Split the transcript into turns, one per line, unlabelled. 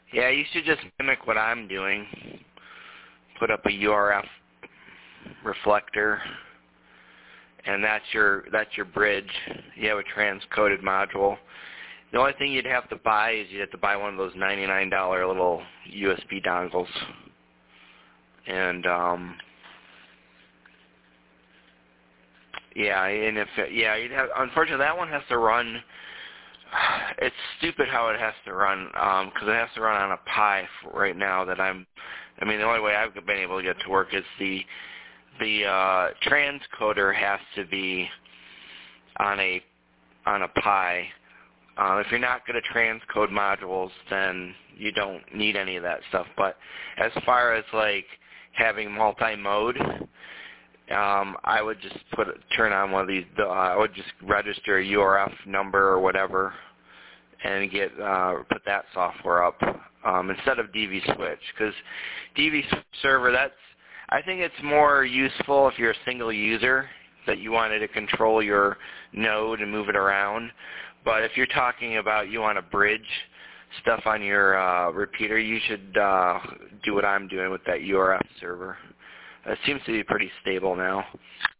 Yeah, you should just mimic what I'm doing. Put up a URF reflector, and that's your bridge. You have a transcoded module. The only thing you'd have to buy is you'd have to buy one of those $99 little USB dongles. And yeah, and if you'd have, unfortunately that one has to run. It's stupid how it has to run, because it has to run on a Pi right now. The only way I've been able to get to work is the transcoder has to be on a Pi. If you're not going to transcode modules, then you don't need any of that stuff. But as far as like having multi-mode, I would just turn on one of these. I would just register a URF number or whatever, and put that software up instead of DV Switch, because DV Server, I think it's more useful if you're a single user that you wanted to control your node and move it around. But if you're talking about you want to bridge stuff on your repeater, you should do what I'm doing with that URF server. It seems to be pretty stable now.